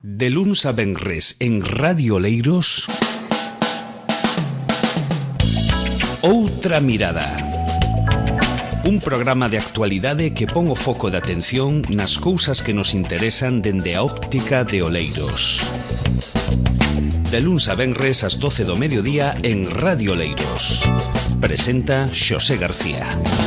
De luns a venres en Radio Oleiros, Outra Mirada. Un programa de actualidade que pon o foco de atención nas cousas que nos interesan dende a óptica de Oleiros. De luns a venres ás 12 do mediodía en Radio Oleiros. Presenta Xosé García.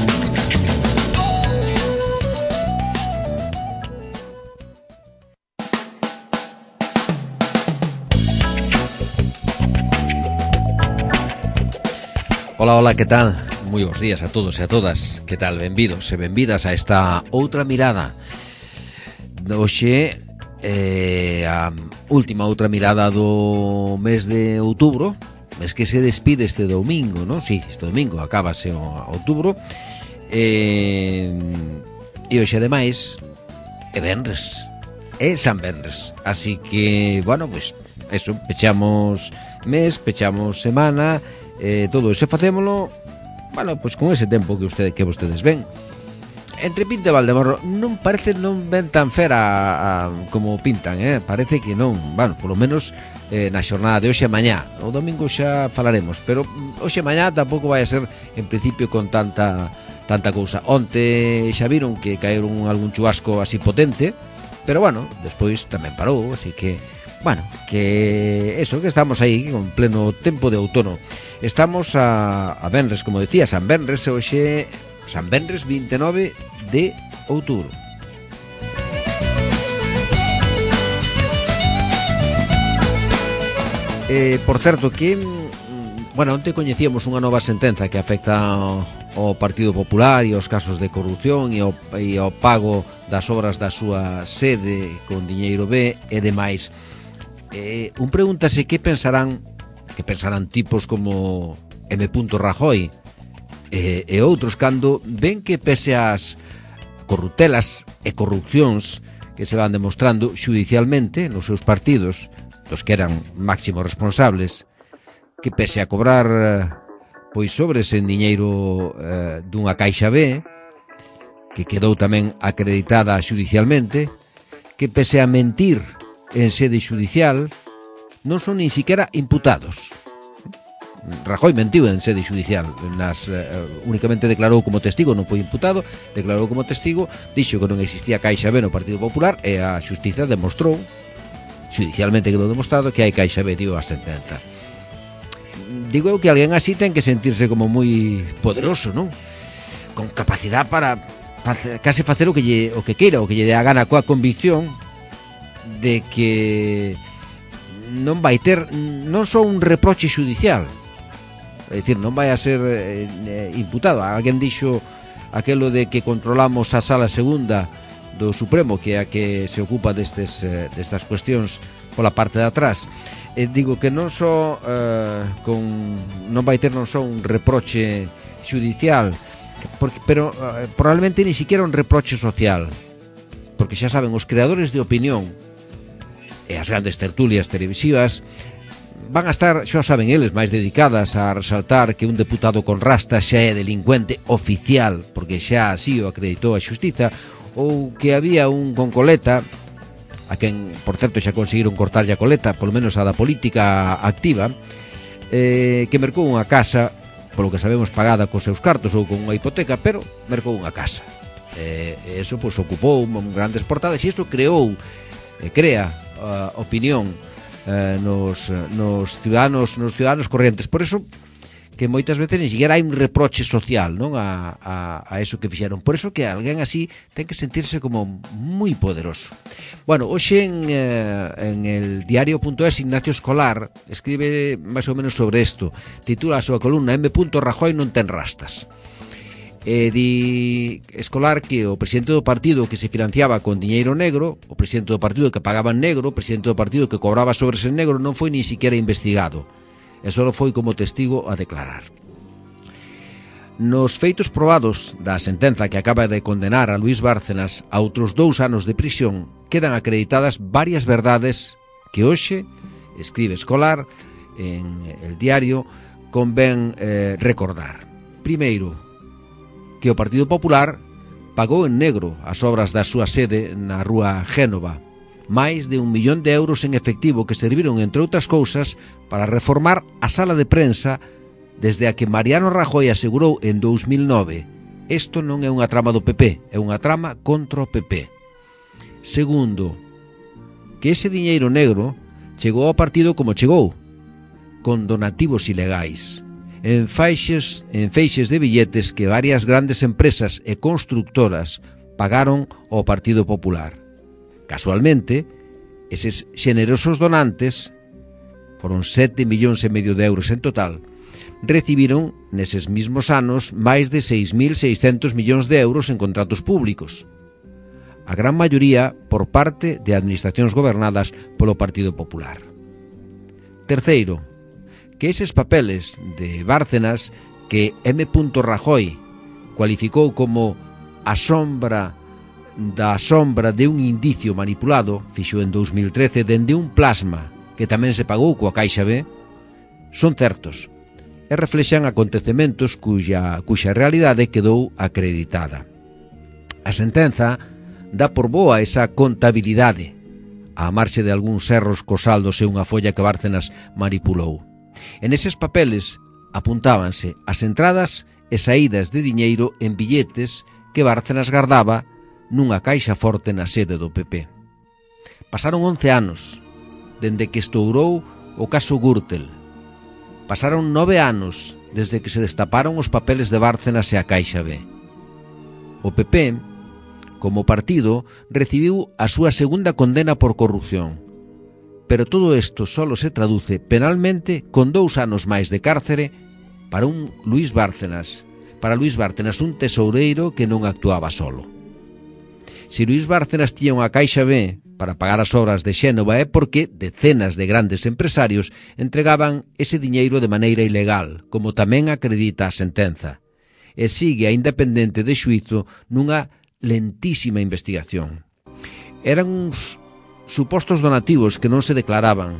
Ola, ola, que tal? Moi bons días a todos e a todas. Que tal? Benvidos e benvidas a esta Outra Mirada. Hoxe a última Outra Mirada do mes de outubro, mes que se despide este domingo, non? Si, este domingo acabase o outubro. E hoxe, ademais, é venres. É San Venres. Así que, bueno, pues, eso, pechamos mes, pechamos semana. Todo iso facémolo, bueno, pois con ese tempo que vostedes ven. Entre Pinto e Valdemoro non ven tan fera como pintan, parece que non. Bueno, polo menos na xornada de hoxe e mañá. O domingo xa falaremos, pero hoxe e mañá tampouco vai a ser en principio con tanta cousa. Onte xa viron que caeron algún chubasco así potente, pero bueno, despois tamén parou, así que bueno, que eso, que estamos aí con pleno tempo de outono. Estamos a venres, como decía, San Venres, hoxe San Venres 29 de outubro. Por certo que, bueno, onte coñecíamos unha nova sentenza que afecta ao Partido Popular e aos casos de corrupción e ao pago das obras da súa sede con diñeiro B e demais. Un pregúntase que pensarán tipos como M. Rajoy e outros cando ven que pese ás corruptelas e corrupcións que se van demostrando xudicialmente nos seus partidos, dos que eran máximos responsables, que pese a cobrar pois sobres en diñeiro dunha caixa B, que quedou tamén acreditada xudicialmente, que pese a mentir en sede xudicial, non son nin siquiera imputados. Rajoy mentiu en sede xudicial, únicamente declarou como testigo, non foi imputado, declarou como testigo, dixo que non existía caixa B no Partido Popular e a xustiza demostrou, xudicialmente quedou demostrado, que hai caixa B, dio a sentenza. Digo eu que alguén así ten que sentirse como moi poderoso, non? Con capacidade para case facer o que queira, o que lle dé a gana, coa convicción de que non vai ter non só un reproche xudicial, é dicir, non vai a ser imputado. Alguén dixo aquelo de que controlamos a sala segunda do Supremo, que é a que se ocupa destas cuestións pola parte de atrás. Digo que non só non vai ter non só un reproche xudicial, pero probablemente ni siquiera un reproche social, porque xa saben, os creadores de opinión e as grandes tertulias televisivas van a estar, xa saben eles, máis dedicadas a resaltar que un deputado con rastas xa é delincuente oficial, porque xa así o acreditou a xustiza, ou que había un con coleta, a quen, por certo, xa conseguiron cortarlle a coleta, polo menos a da política activa, que mercou unha casa, polo que sabemos pagada cos seus cartos ou con unha hipoteca, pero mercou unha casa. Eso, pois, ocupou grandes portadas e iso crea opinión nos ciudadanos correntes. Por eso que moitas veces ni siquiera hai un reproche social, non, a eso que fixeron. Por eso que alguén así ten que sentirse como moi poderoso. Bueno, hoxe en el diario.es Ignacio Escolar escribe máis ou menos sobre isto. Titula a súa columna M. Rajoy non ten rastas. Di Escolar que o presidente do partido que se financiaba con diñeiro negro, o presidente do partido que pagaba en negro, o presidente do partido que cobraba sobres en negro, non foi ni siquiera investigado, e só foi como testigo a declarar. Nos feitos probados da sentenza que acaba de condenar a Luís Bárcenas a outros 2 anos de prisión, quedan acreditadas varias verdades que hoxe, escribe Escolar en el diario, convén recordar. Primeiro, que o Partido Popular pagou en negro as obras da súa sede na rúa Génova, máis de 1 millón de euros en efectivo que serviron, entre outras cousas, para reformar a sala de prensa desde a que Mariano Rajoy asegurou en 2009: isto non é unha trama do PP, é unha trama contra o PP. Segundo, que ese diñeiro negro chegou ao partido como chegou, con donativos ilegais, en feixes de billetes que varias grandes empresas e constructoras pagaron ao Partido Popular. Casualmente, eses xenerosos donantes, foron 7,5 millóns de euros en total, recibiron neses mismos anos máis de 6.600 millóns de euros en contratos públicos, a gran maioría por parte de administracións gobernadas polo Partido Popular. Terceiro, que eses papeles de Bárcenas que M. Rajoy cualificou como a sombra de un indicio manipulado, fixo en 2013 dende un plasma que tamén se pagou coa Caixa B, son certos e reflexan acontecementos cuxa realidade quedou acreditada. A sentenza dá por boa esa contabilidade, á marxe de algúns erros cos saldos e unha folla que Bárcenas manipulou. En eses papeles apuntábanse as entradas e saídas de diñeiro en billetes que Bárcenas gardaba nunha caixa forte na sede do PP. Pasaron 11 anos dende que estourou o caso Gürtel. Pasaron 9 anos desde que se destaparon os papeles de Bárcenas e a Caixa B. O PP, como partido, recibiu a súa segunda condena por corrupción. Pero todo isto solo se traduce penalmente con 2 anos máis de cárcere para Luís Bárcenas, un tesoureiro que non actuaba solo. Se Luís Bárcenas tiña unha Caixa B para pagar as obras de Xénova é porque decenas de grandes empresarios entregaban ese diñeiro de maneira ilegal, como tamén acredita a sentenza, e sigue aínda pendente de xuízo nunha lentísima investigación. Eran uns supostos donativos que non se declaraban,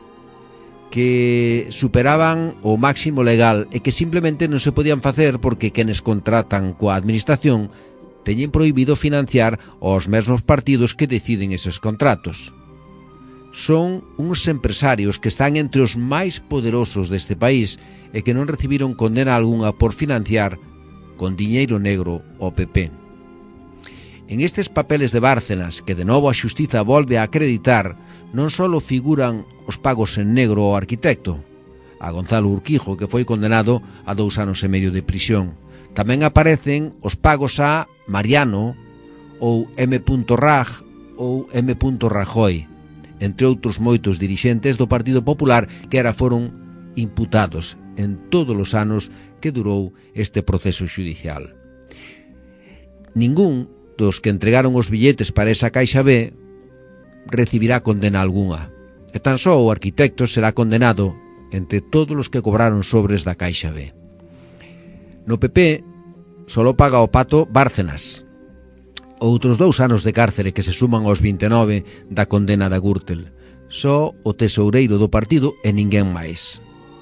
que superaban o máximo legal e que simplemente non se podían facer porque quenes contratan coa administración teñen prohibido financiar aos mesmos partidos que deciden eses contratos. Son uns empresarios que están entre os máis poderosos deste país e que non recibiron condena algunha por financiar con diñeiro negro ao PP. En estes papeles de Bárcenas, que de novo a xustiza volve a acreditar, non só figuran os pagos en negro ao arquitecto, a Gonzalo Urquijo, que foi condenado a 2 anos e medio de prisión. Tamén aparecen os pagos a Mariano ou M. Raj ou M. Rajoy, entre outros moitos dirixentes do Partido Popular que foron imputados en todos os anos que durou este proceso xudicial. Ningún dos que entregaron os billetes para esa Caixa B recibirá condena algunha, e tan só o arquitecto será condenado entre todos os que cobraron sobres da Caixa B. No PP solo paga o pato Bárcenas, outros 2 anos de cárcere que se suman aos 29 da condena da Gürtel, só o tesoureiro do partido e ninguén máis.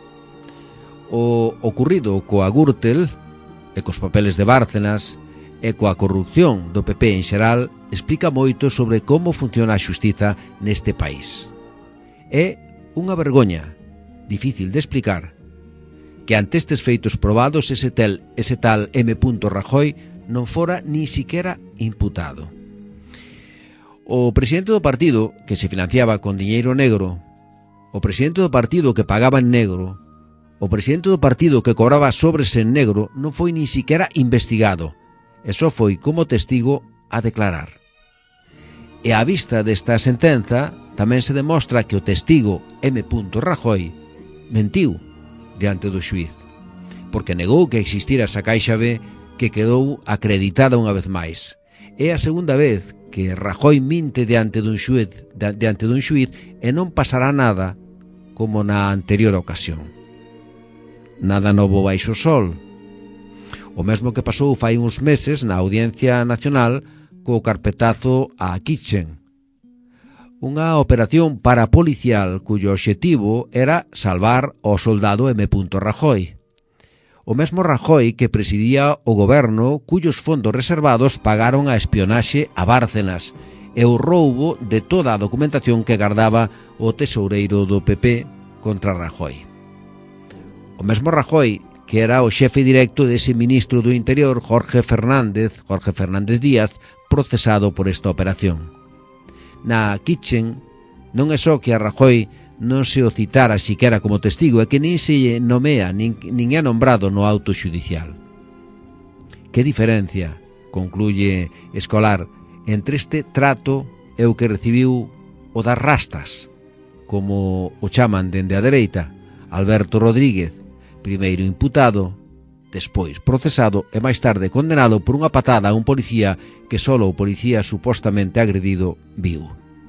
O ocorrido coa Gürtel e cos papeles de Bárcenas e coa corrupción do PP en xeral explica moito sobre como funciona a xustiza neste país. É unha vergoña difícil de explicar que ante estes feitos probados ese tal M. Rajoy non fora ni siquiera imputado. O presidente do partido que se financiaba con diñeiro negro, o presidente do partido que pagaba en negro, o presidente do partido que cobraba sobres en negro non foi ni siquiera investigado, e só foi como testigo a declarar. E á vista desta sentenza tamén se demostra que o testigo M. Rajoy mentiu diante do xuíz, porque negou que existira esa Caixa B que quedou acreditada unha vez máis. É a segunda vez que Rajoy minte diante dun xuíz e non pasará nada como na anterior ocasión. Nada novo baixo o sol. O mesmo que pasou fai uns meses na Audiencia Nacional co carpetazo a Kitchen, unha operación parapolicial cuyo obxectivo era salvar ao soldado M. Rajoy. O mesmo Rajoy que presidía o goberno cuyos fondos reservados pagaron a espionaxe a Bárcenas e o roubo de toda a documentación que gardaba o tesoureiro do PP contra Rajoy. O mesmo Rajoy, que era o xefe directo dese ministro do Interior, Jorge Fernández Díaz, procesado por esta operación. Na Kitchen non é só que a Rajoy non se o citara siquera como testigo, é que nin se nomea, nin é nombrado no auto xudicial. Que diferencia, concluye Escolar, entre este trato e o que recibiu o das rastas, como o chaman dende a dereita, Alberto Rodríguez, primeiro imputado, despois procesado e máis tarde condenado por unha patada a un policía que solo o policía supostamente agredido viu.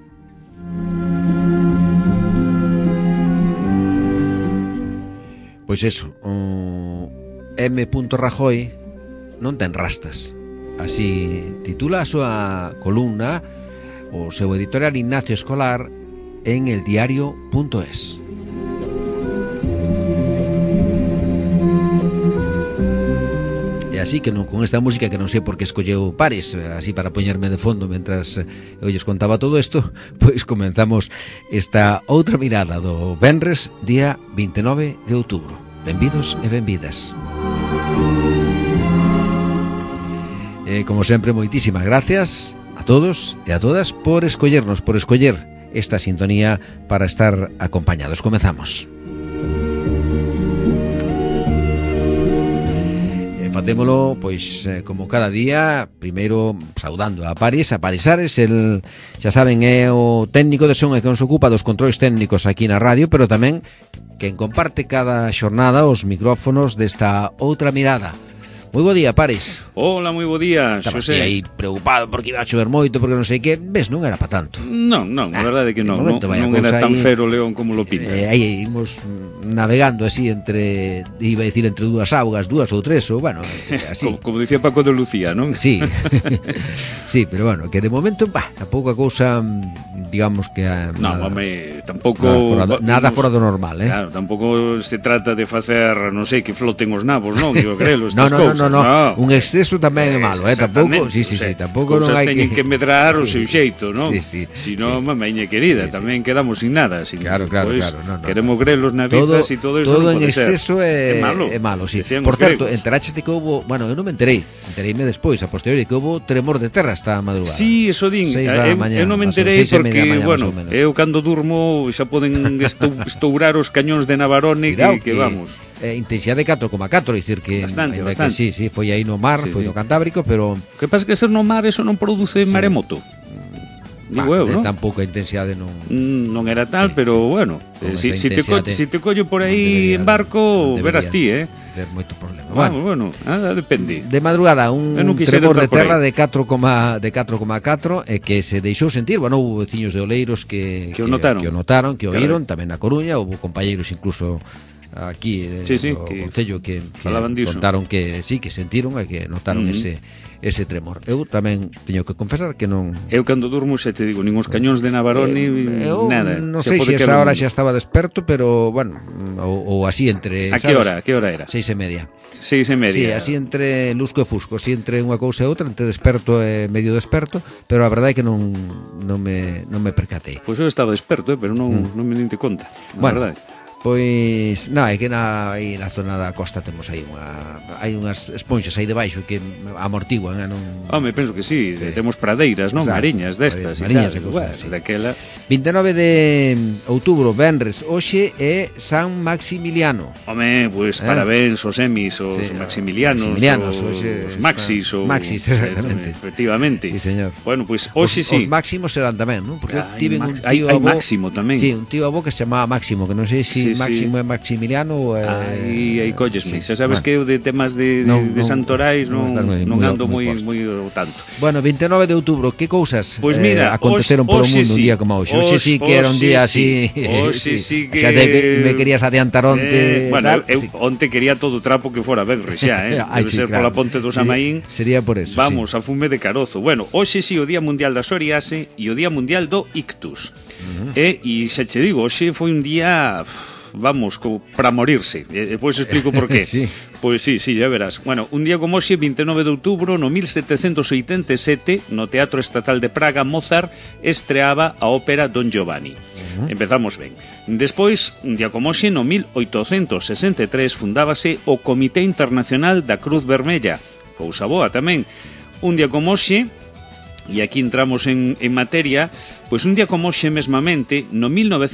Pois eso, o M. Rajoy non ten rastas. Así titula a súa columna o seu editorial Ignacio Escolar en eldiario.es. E así que non, con esta música que non sei por que escolleu Paris, así para poñerme de fondo mentras eu lles contaba todo isto, pois comenzamos esta outra mirada do venres, día 29 de outubro. Benvidos e benvidas. Como sempre, moitísimas gracias a todos e a todas por escollernos, por escoller esta sintonía para estar acompañados. Comezamos. Facémolo, pois, como cada día, primeiro saudando a Paris Ares, el, xa saben, é o técnico de son e que nos ocupa dos controis técnicos aquí na radio, pero tamén quen comparte cada xornada os micrófonos desta outra mirada. Moi bo día, Paris. Hola, moi bo día, Xosé. Estabas aí preocupado porque iba a chover moito, porque non sei que, ves, non era para tanto. Non, a verdade é que non era tan fero o león como lo pinta. Aí imos navegando así entre, iba a decir, entre dúas augas, dúas ou tres, ou bueno, así. Como dicía Paco de Lucía, non? Sí, sí, pero bueno, que de momento, tampouco a cousa, digamos que... Non, home, tampouco... Nada fora do normal, Claro, tampouco se trata de facer, non sei, que floten os nabos, non? Digo, crelo, estas cousas. No. Un exceso tamén é malo, tampouco, sí, tampouco non hai que... teñen que medrar o seu xeito, non? Sí. Si non, mamaña querida, tamén quedamos sin nada. Claro. Queremos grelos na vida e todo iso todo en exceso é malo, sí. Por certo, enteraches de que houbo, bueno, eu non me entereime despois, a posteriori, que houbo tremor de terra esta madrugada. Sí, eso din. Eu non me enterei porque, bueno, eu cando durmo xa poden estourar os cañóns de Navarone que vamos. Intensidade de 4,4, dicir que bastante. Que sí, foi aí no mar, foi no Cantábrico, pero o que pasa é que ser no mar eso non produce maremoto. Digo eu, non? Tampouco a intensidade non era tal, pero bueno, si te collo por aí en barco, verás ti, ter moito problema. Bueno, depende. De madrugada un tremor de terra de 4,4 e que se deixou sentir, bueno, houve veciños de Oleiros que o notaron, que oíron, tamén na Coruña, houve compañeiros incluso aquí o concello que contaron que sí, que sentiron e que notaron ese tremor. Eu tamén teño que confesar que non... Eu cando durmo, xa te digo, nin os cañóns de Navarone, nada. Non sei se esa hora xa estaba desperto, pero, bueno, ou así entre... A que hora era? 6:30. 6:30. Sí, así entre lusco e fusco, así entre unha cousa e outra, entre desperto e medio desperto, pero a verdade é que non me percatei. Pois eu estaba desperto, pero non me dinte conta, a verdade. Pois, é que aí na zona da costa temos aí unhas esponxas aí debaixo que amortiguan, non? Home, penso que sí, temos pradeiras, non? Mariñas destas, mariñas e cosas así. Daquela. 29 de outubro, venres, hoxe é San Maximiliano. Home, pois parabéns aos emis, os maximilianos, os maxis, exactamente. Efectivamente. Sí, señor. Bueno, pois hoxe sí. Os máximos serán tamén, non? Porque tiven un tío avó, Máximo tamén. Sí, un tío avó que se chamaba Máximo, que non sei se Máximo é Maximiliano. Aí collesme. Xa sabes que eu de temas de santorais non ando moi ao tanto. Bueno, 29 de outubro, que cousas aconteceron polo mundo un día como hoxe? Hoxe sí que era un día así. Hoxe sí que... Xa me querías adiantar onte. Bueno, eu onte quería todo trapo que fora venre xa, debe ser pola Ponte do Samaín. Sería por eso. Vamos, a fume de carozo. Bueno, hoxe sí o Día Mundial da Psoriase e o Día Mundial do Ictus. E xa che digo, hoxe foi un día... vamos, para morirse. Depois explico por qué. Sí. Pois sí, ya verás. Bueno, un día como hoxe, 29 de outubro, no 1787, no Teatro Estatal de Praga, Mozart estreaba a ópera Don Giovanni. Empezamos ben. Despois, un día como hoxe, no 1863, fundábase o Comité Internacional da Cruz Vermella. Cousa boa tamén. Un día como hoxe, e aquí entramos en materia, pois un día como hoxe mesmamente, no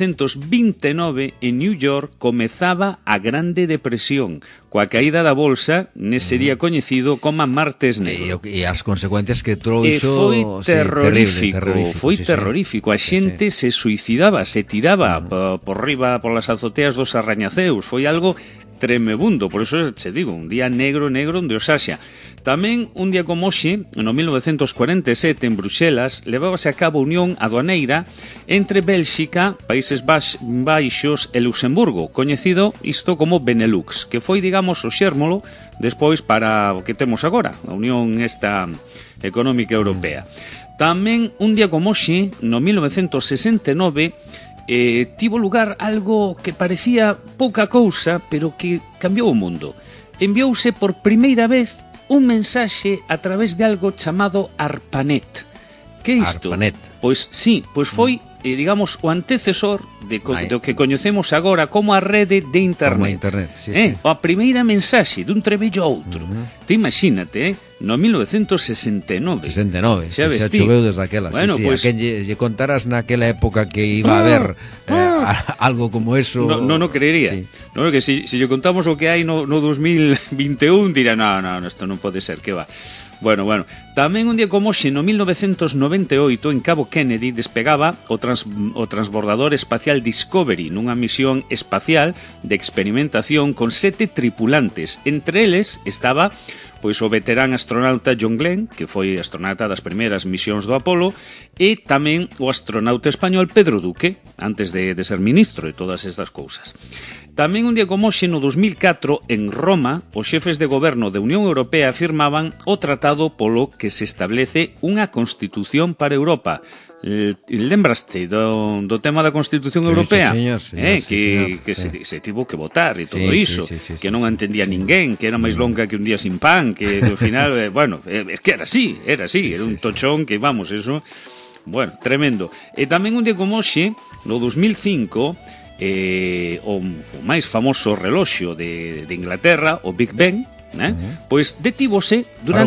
1929, en New York, comezaba a Grande Depresión, coa caída da bolsa, nese día coñecido como a Martes Negro. E as consecuencias que trouxo... foi terrorífico, foi terrorífico. A xente se suicidaba, se tiraba por riba, polas azoteas dos arrañaceus. Foi algo tremebundo, por eso se digo, un día negro onde os haxa. Tamén, un día como hoxe, no 1947, en Bruxelas, levábase a cabo a unión aduaneira entre Bélxica, Países Baixos e Luxemburgo, coñecido isto como Benelux, que foi, digamos, o xérmolo despois para o que temos agora, a Unión esta Económica Europea. Tamén, un día como hoxe, no 1969, tivo lugar algo que parecía pouca cousa, pero que cambiou o mundo. Enviouse por primeira vez un mensaxe a través de algo chamado ARPANET. Que é isto? ARPANET. Pois sí, pois foi, digamos, o antecesor do que coñecemos agora como a rede de Internet. Como a Internet, sí. A primeira mensaxe dun trebello a outro. Te imagínate, no 1969. 69, xa ves xa choveu desde aquela. Bueno, pues, a quen lle contaras naquela época que iba a haber algo como eso... No creería. Sí. No, que si lle contamos o que hai no 2021, dirá, no, isto non pode ser, que va. Bueno, tamén un día como hoxe, no 1998, en Cabo Kennedy, despegaba o transbordador espacial Discovery nunha misión espacial de experimentación con 7 tripulantes. Entre eles estaba pois o veterán astronauta John Glenn, que foi astronauta das primeiras misións do Apolo, e tamén o astronauta español Pedro Duque, antes de ser ministro e todas estas cousas. Tamén un día como hoxe, no 2004, en Roma, os xefes de goberno da Unión Europea firmaban o tratado polo que se establece unha Constitución para Europa. Lembraste do tema da Constitución Europea? Sí, que se tivo que votar e todo iso, que non entendía ninguén, que era máis longa que un día sin pan, que ao final, bueno, es que era así, era un tochón que, vamos, eso, bueno, tremendo. E tamén un día como hoxe, no 2005, o máis famoso reloxo de Inglaterra, o Big Ben, pois detívose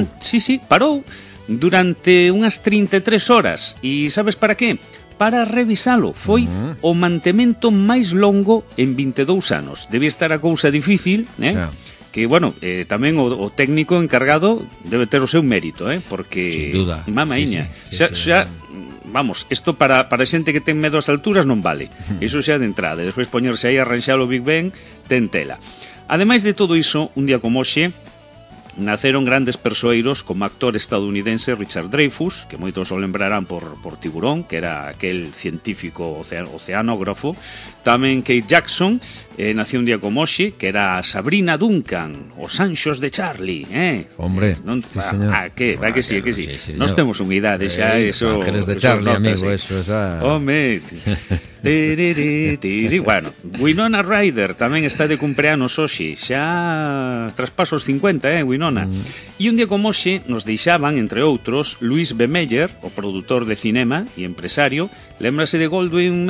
parou durante unhas 33 horas. E sabes para qué? Para revisalo. Foi o mantemento máis longo en 22 anos. Debía estar a cousa difícil, que, bueno, tamén o técnico encargado debe ter o seu mérito, porque, sin duda, mamaíña, xa vamos, isto para xente que ten medo ás alturas non vale. Iso xa de entrada. Despois poñerse aí a arranxar o Big Ben, ten tela. Ademais de todo iso, un día como hoxe, naceron grandes persoeiros como actor estadounidense Richard Dreyfuss, que moitos o lembrarán por Tiburón, que era aquel científico oceanógrafo. Tamén Kate Jackson, nació un día como hoxe, que era Sabrina Duncan, os Anxos de Charlie, Hombre, sí, señor. Que sí. Sí, nós temos unha idade xa, eso... Ángeles de Charlie, amigo, eso, xa... Home... Bueno, Winona Ryder tamén está de cumpleanos hoxe, xa traspaso os 50, Winona. E un día como hoxe nos deixaban, entre outros, Louis B. Mayer, o produtor de cinema e empresario. Lembrase de Golden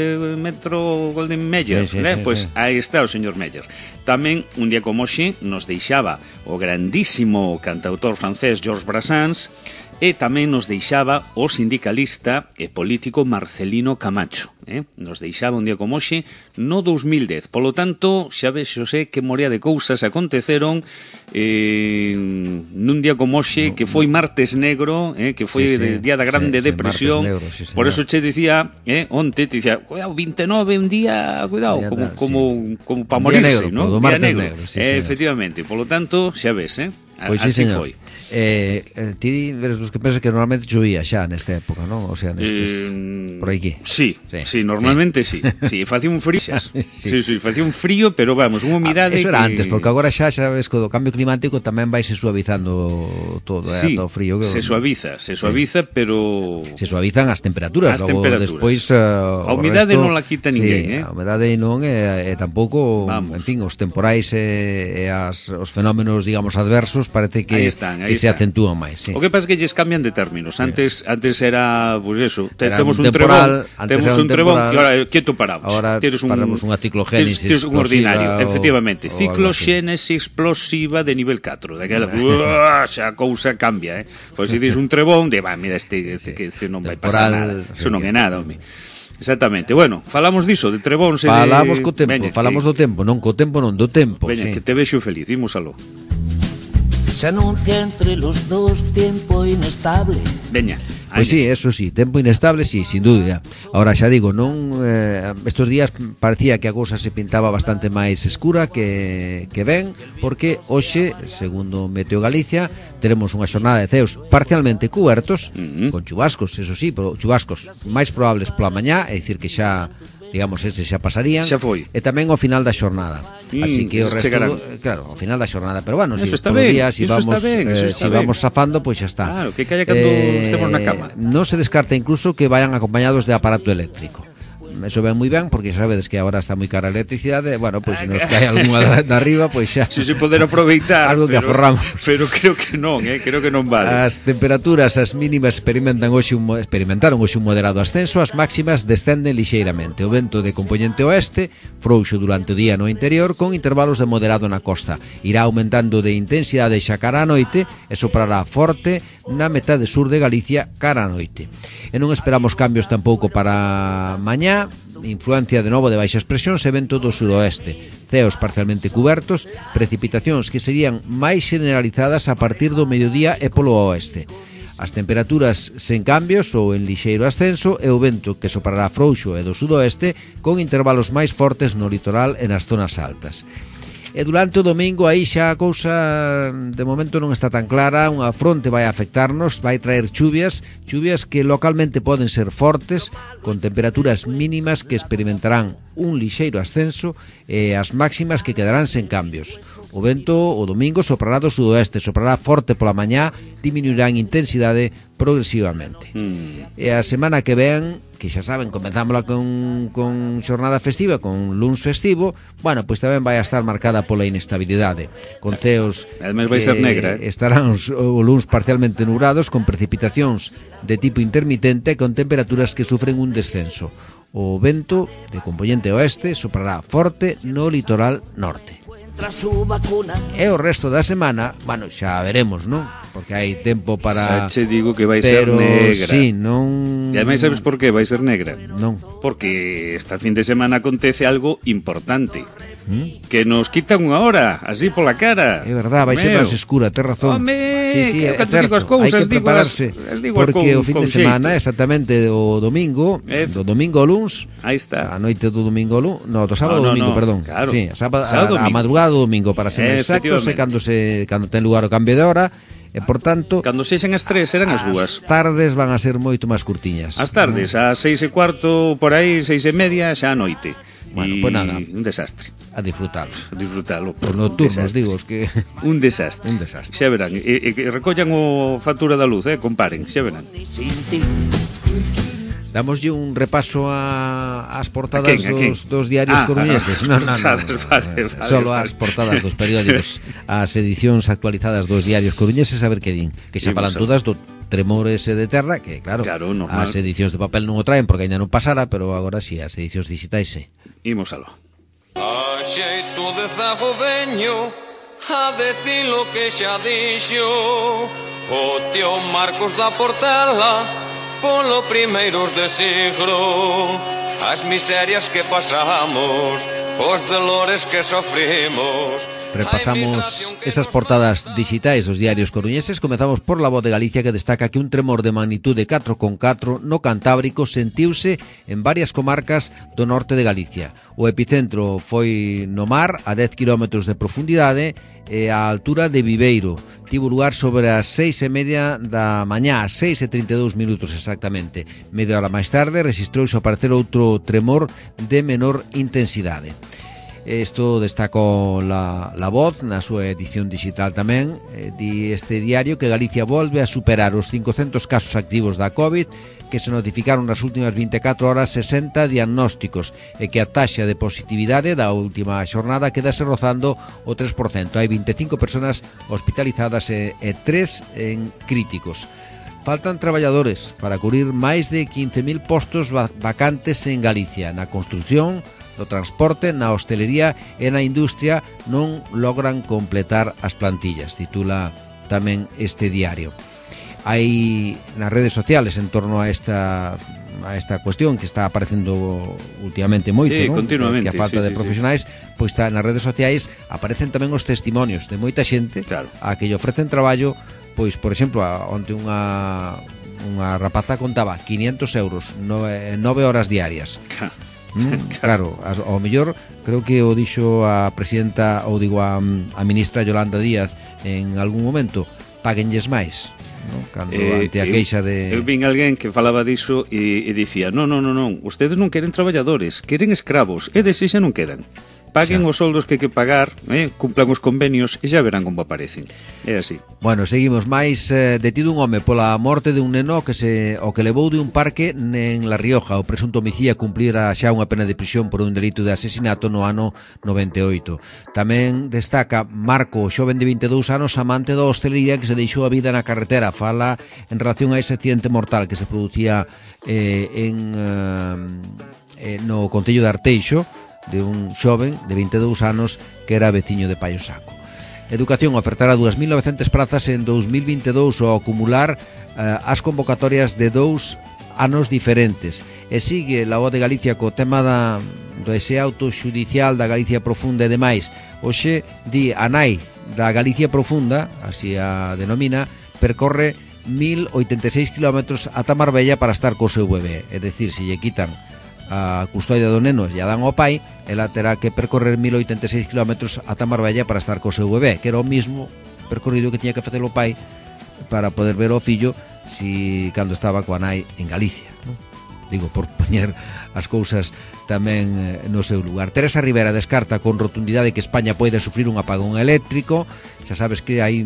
Mayer, pois aí está o señor Mayer. Tamén, un día como hoxe, nos deixaba o grandísimo cantautor francés Georges Brassens, e tamén nos deixaba o sindicalista e político Marcelino Camacho. Nos deixaba un día como hoxe no 2010. Polo tanto, xa ves, Xosé, que morea de cousas aconteceron nun día como hoxe, que foi Martes Negro, que foi día da Grande Depresión. Por eso che dicía, onte, te dicía, cuidado, 29 un día, cuidado, como para morirse, ¿no? Día negro, efectivamente. Polo tanto, xa ves, Pois sí, señor. Foi. Ti eres dos que pensas que normalmente chovía xa nesta época, non? O sea, nestes... por aquí. Sí, normalmente sí. Sí, facía un frío xa. Sí, facía un frío, pero vamos, unha humidade eso era antes, porque agora xa ves que o cambio climático tamén vai se suavizando todo, todo o frío. Se suaviza, pero... Se suavizan as temperaturas. Despois... a humidade non la quita ninguén, a humidade non, e tampouco, en fin, os temporais e os fenómenos, digamos, adversos, parece que se acentúan máis. O que pasa é que lles cambian de términos. Antes era, pues eso, temos un trebón, e agora quieto paramos. Agora paramos unha ciclogénesis explosiva. Tienes un ordinario, efectivamente. Ciclogénesis explosiva de nivel 4. Daquela, xa a cousa cambia, Pois se dis un trebón, mira, este non vai pasar nada. Eso non é nada, home. Exactamente. Bueno, falamos diso, de trebóns e falamos co tempo, falamos do tempo, non co tempo, non do tempo. Veña, que te vexo feliz, imos aló. Se anuncia entre los dos tiempo inestable. Veña. Pois sí, eso sí, tempo inestable, sí, sin dúbida. Ahora xa digo, non estos días parecía que a cousa se pintaba bastante máis escura que ben, porque hoxe, segundo Meteo Galicia, teremos unha xornada de ceos parcialmente cubertos, con chubascos, eso sí, pero chubascos máis probables pola mañá, é dicir que xa, digamos, ese xa pasarían, xa foi. E tamén ao final da xornada. Así que o resto, claro, ao final da xornada, pero bueno, si todos os días si vamos zafando, pois xa está. Claro, que calla cando estemos na cama. Non se descarta incluso que vayan acompañados de aparato eléctrico. Eso ven moi ben, porque sabedes que agora está moi cara a electricidade. Bueno, pois se nos cae algunha de arriba, pois xa se poder aproveitar algo que aforramos. Pero creo que non, creo que non vale. As temperaturas, as mínimas experimentaron hoxe un moderado ascenso. As máximas descenden lixeiramente. O vento de compoñente oeste frouxo durante o día no interior, con intervalos de moderado na costa. Irá aumentando de intensidade xa cara a noite e soprará forte na metade sur de Galicia cara a noite. E non esperamos cambios tampouco para mañá. Influencia de novo de baixas presións e vento do suroeste. Ceos parcialmente cubertos, precipitacións que serían máis generalizadas a partir do mediodía e polo oeste. As temperaturas sen cambios ou en lixeiro ascenso, e o vento que soprará frouxo e do sudoeste, con intervalos máis fortes no litoral e nas zonas altas. E durante o domingo aí xa a cousa de momento non está tan clara. Unha fronte vai afectarnos, vai traer chuvias que localmente poden ser fortes, con temperaturas mínimas que experimentarán un lixeiro ascenso e as máximas que quedarán sen cambios. O vento o domingo soprará do sudoeste, soprará forte pola mañá, diminuirá en intensidade progresivamente. E a semana que ven, que xa saben, comenzámola con xornada festiva, con luns festivo, bueno, pois tamén vai a estar marcada pola inestabilidade, con ceos además vai ser negra, estarán o luns parcialmente nubrados, con precipitacións de tipo intermitente, con temperaturas que sufren un descenso. O vento de compoñente oeste soprará forte no litoral norte. E o resto da semana, bueno, xa veremos, non? Porque hai tempo para... Xa che digo que vai ser negra. Sí, non... E ademais sabes por que vai ser negra? Non. Porque esta fin de semana acontece algo importante. Que nos quitan unha hora, así pola cara. É verdad, vai ser máis escura, ten razón. Sí, é certo, hai que prepararse, porque o fin de semana, exactamente o domingo, do domingo ao luns, aí está. A noite do domingo ao luns, do sábado ao domingo, perdón. Claro. Sí, a madrugada do domingo, para ser exactos, e cando ten lugar o cambio de hora. E, por tanto, cando sexen as 3 serán as 2. As tardes van a ser moito máis curtiñas. As tardes, ás 6:15, por aí, 6:30, xa a noite. Bueno, pues nada, un desastre. A disfrutalo. Os nocturnos, digo, que... Un desastre. Xa verán, e que recollan o factura da luz, comparen, xa verán. Damoslle un repaso ás portadas dos diarios coruñeses. Non. Solo ás portadas dos periódicos, as edicións actualizadas dos diarios coruñeses, a ver que din. Que xa falan todas do tremor ese de terra, que claro, as edicións de papel non o traen porque ainda non pasara, pero agora sí, as edicións digitais sí. Imos aló. A xeito de zago veño a decir lo que xa dixo o tío Marcos da Portela polo primeiros de siglo. As miserias que pasamos, os dolores que sofrimos, Repasamos esas portadas digitais dos diarios coruñeses. Comezamos por La Voz de Galicia, que destaca que un tremor de magnitude 4,4 no Cantábrico sentiuse en varias comarcas do norte de Galicia. O epicentro foi no mar, a 10 km de profundidade e a altura de Viveiro. Tivo lugar sobre as 6:30 da mañá, as 6:32 minutos exactamente. Media hora máis tarde registrouse ao parecer outro tremor de menor intensidade. Isto destacou la Voz na súa edición digital tamén. Di este diario que Galicia volve a superar os 500 casos activos da COVID, que se notificaron nas últimas 24 horas 60 diagnósticos e que a taxa de positividade da última xornada quedase rozando o 3%. Hai 25 persoas hospitalizadas e 3 en críticos. Faltan traballadores para cubrir máis de 15.000 postos vacantes en Galicia. Na construción, no transporte, na hostelería e na industria non logran completar as plantillas, titula tamén este diario. Hai nas redes sociales en torno a esta cuestión que está aparecendo últimamente moito, sí, non? Continuamente, que a falta de profesionais, pois está nas redes sociais aparecen tamén os testimonios de moita xente, claro, a que lle ofrecen traballo. Pois, por exemplo, onte unha rapaza contaba 500 euros, 9 horas diarias. Claro, ao mellor creo que o dixo a presidenta, ou digo a ministra Yolanda Díaz en algún momento, páguenlles máis, non? Cando ante a queixa de... Eu vin alguén que falaba diso e dicía, non, ustedes non queren traballadores, queren escravos, e deses xa non quedan. Paguen os soldos que hai que pagar, cumplan os convenios e xa verán como aparecen. É así. Bueno, seguimos máis. Detido un home pola morte de un neno o que levou de un parque en La Rioja. O presunto homicida cumplira xa unha pena de prisión por un delito de asesinato no ano 98. Tamén destaca Marco, xoven de 22 anos, amante da hostelería, que se deixou a vida na carretera. Fala en relación a ese accidente mortal que se producía no concello de Arteixo, de un xoven de 22 anos que era veciño de Paio Saco. Educación ofertará 2.900 plazas en 2022 ao acumular as convocatorias de 2 anos diferentes. E sigue La Voz de Galicia co tema do ese auto xudicial da Galicia Profunda e demais. Hoxe di a nai da Galicia Profunda, así a denomina, percorre 1.086 km ata Marbella para estar co seu bebé. É dicir, se lle quitan a custodia do neno e a dan ao pai, ela terá que percorrer 1.086 km ata Marbella para estar co seu bebé, que era o mismo percorrido que tiña que facer o pai para poder ver o fillo cando estaba coa nai en Galicia, non? Digo, por poñer as cousas tamén no seu lugar. Teresa Rivera descarta con rotundidade que España pode sufrir un apagón eléctrico. Xa sabes que hai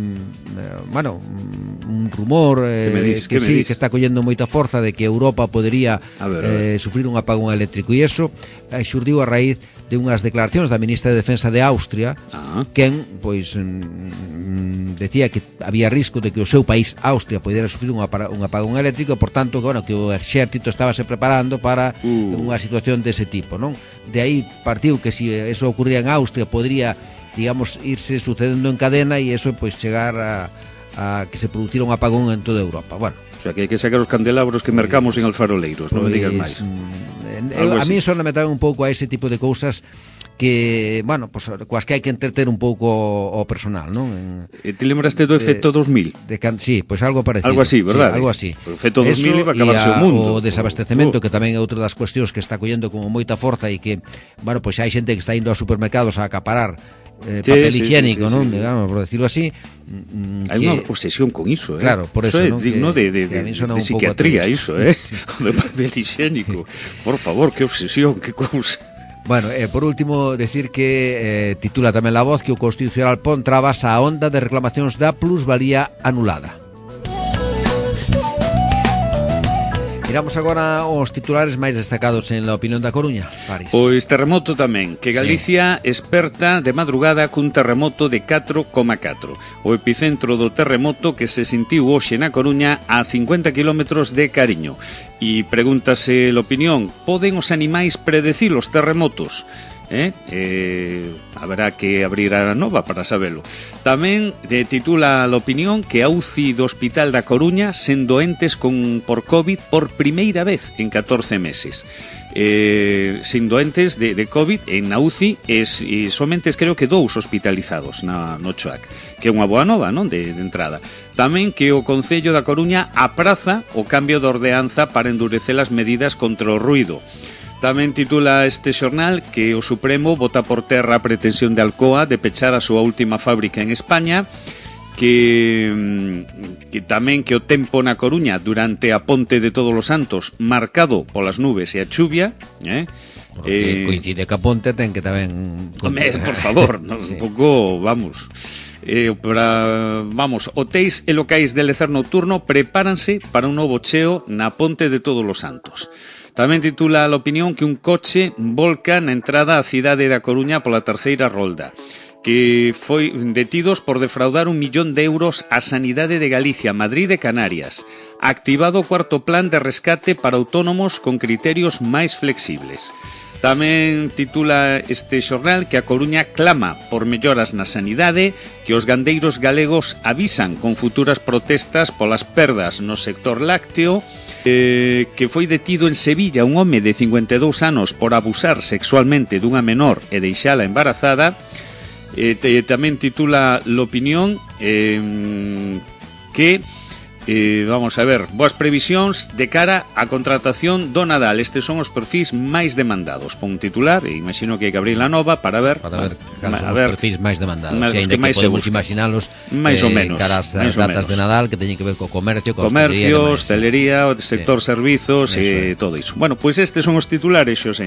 un rumor que está collendo moita forza de que Europa podería sufrir un apagón eléctrico, e iso xurdiu a raíz de unhas declaracións da ministra de Defensa de Austria, quen pois decía que había risco de que o seu país, Austria, podera sufrir un apagón eléctrico, por tanto que o exército estábase preparando para unha situación dese tipo, non? De aí partiu que se eso ocurría en Austria podría, digamos, irse sucedendo en cadena e eso pois chegar a que se producira un apagón en toda Europa. Bueno, o sea, que hai que sacar os candelabros que mercamos en alfaroleiros, non me digas máis. A mí soname tamén un pouco a ese tipo de cousas que, bueno, pues, coas que hai que entreter un pouco o personal, non? Te lembraste do efecto 2000? Sí, pois algo parecido. Algo así, verdad? Sí, algo así. O efecto 2000 iba a acabarse o mundo. O desabastecemento, que tamén é outra das cuestións que está collendo como moita forza e que, bueno, pois hai xente que está indo aos supermercados a acaparar papel higiénico, non? Digamos, por decirlo así. Hai unha obsesión con iso, Claro, por eso, é non? digno de psiquiatría, iso, o de papel higiénico. Por favor, que obsesión, que cousa. Bueno, por último, decir que titula tamén La Voz que o Constitucional pon trabas á onda de reclamacións da plusvalía anulada. Miramos agora os titulares máis destacados en la opinión da Coruña, Paris. Pois terremoto tamén, que Galicia esperta de madrugada cun terremoto de 4,4. O epicentro do terremoto que se sentiu hoxe na Coruña a 50 km de Cariño. E pregúntase a opinión, poden os animais predecir os terremotos? Haberá que abrir a nova para sabelo. Tamén titula a opinión que a UCI do Hospital da Coruña sen doentes por COVID por primeira vez en 14 meses. sin doentes de COVID en na UCI e somente creo que 2 hospitalizados no CHOAC, que é unha boa nova, non, de entrada. Tamén que o Concello da Coruña apraza o cambio de ordenanza para endurecer as medidas contra o ruido. Tamén titula este xornal que o Supremo bota por terra a pretensión de Alcoa de pechar a súa última fábrica en España, que tamén que o tempo na Coruña durante a Ponte de Todos os Santos marcado polas nubes e a chuvia, porque coincide que a Ponte ten que tamén por favor, sí. Un pouco, vamos, hotéis e locais de lecer nocturno prepáranse para un novo cheo na Ponte de Todos os Santos. Tamén titula a opinión que un coche volca na entrada á cidade da Coruña pola terceira rolda, que foi detidos por defraudar 1 millón de euros a Sanidade de Galicia, Madrid e Canarias. Activado o cuarto plan de rescate para autónomos con criterios máis flexibles. Tamén titula este xornal que a Coruña clama por melloras na sanidade, que os gandeiros galegos avisan con futuras protestas polas perdas no sector lácteo, que foi detido en Sevilla un home de 52 anos por abusar sexualmente dunha menor e deixala embarazada. Tamén titula l'opinión que vamos a ver, boas previsións de cara á contratación do Nadal. Estes son os perfis máis demandados. Pon un titular, e imagino que hai que abrir la nova para ver cales son os perfis máis demandados. Se ainda que podemos imaginarlos máis ou menos cara ás datas de Nadal que teñen que ver co comercio, hostelería, o sector servizos e todo iso. Bueno, pois estes son os titulares, Xosé.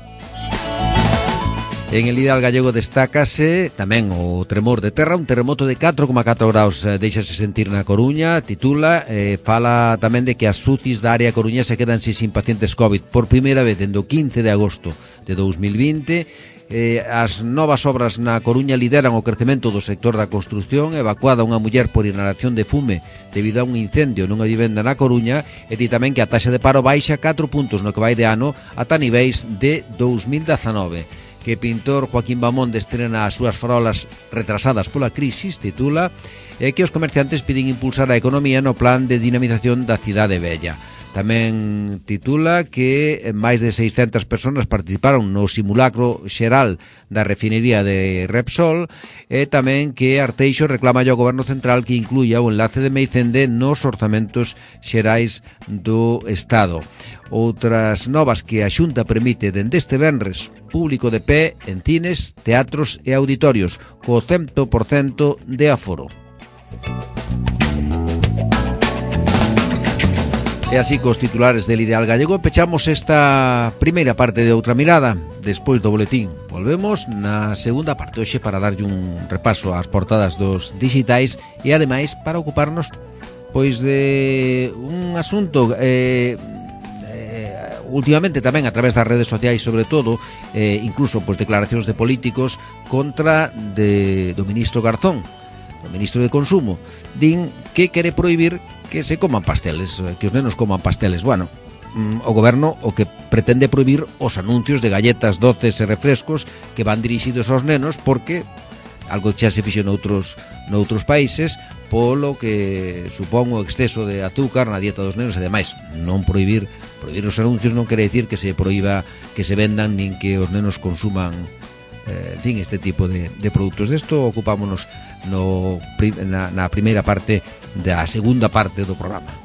En el Ideal Gallego destácase tamén o tremor de terra, un terremoto de 4,4 graus deixase sentir na Coruña, titula, fala tamén de que as UCIs da área coruñesa quedan sin pacientes COVID por primeira vez dende o 15 de agosto de 2020. As novas obras na Coruña lideran o crecemento do sector da construción, evacuada unha muller por inhalación de fume debido a un incendio nunha vivenda na Coruña, e di tamén que a taxa de paro baixa 4 puntos no que vai de ano ata niveis de 2019. Que pintor Joaquín Bamonde estrena as súas farolas retrasadas pola crisis, titula, e que os comerciantes piden impulsar a economía no plan de dinamización da cidade vella. Tamén titula que máis de 600 persoas participaron no simulacro xeral da refinería de Repsol, e tamén que Arteixo reclama ao Goberno Central que incluya o enlace de Meicende nos orzamentos xerais do Estado. Outras novas que a Xunta permite dende este venres, público de pé en cines, teatros e auditorios, co 100% de aforo. E así cos titulares del Ideal Gallego pechamos esta primeira parte de Outra Mirada. Despois do boletín volvemos na segunda parte hoxe para darlle un repaso ás portadas dos digitais e ademais para ocuparnos pois de un asunto últimamente tamén a través das redes sociais, sobre todo, incluso pois declaracións de políticos contra do ministro Garzón, o ministro de Consumo. Din que quere prohibir que se coman pasteles, que os nenos coman pasteles. Bueno, o goberno o que pretende prohibir os anuncios de galletas, doces e refrescos que van dirixidos aos nenos, porque algo que xa se fixo noutros países, polo que supón o exceso de azúcar na dieta dos nenos e demais. Non prohibir os anuncios non quere dicir que se proíba que se vendan nin que os nenos consuman este tipo de produtos. Desto ocupámonos na primeira parte da segunda parte do programa.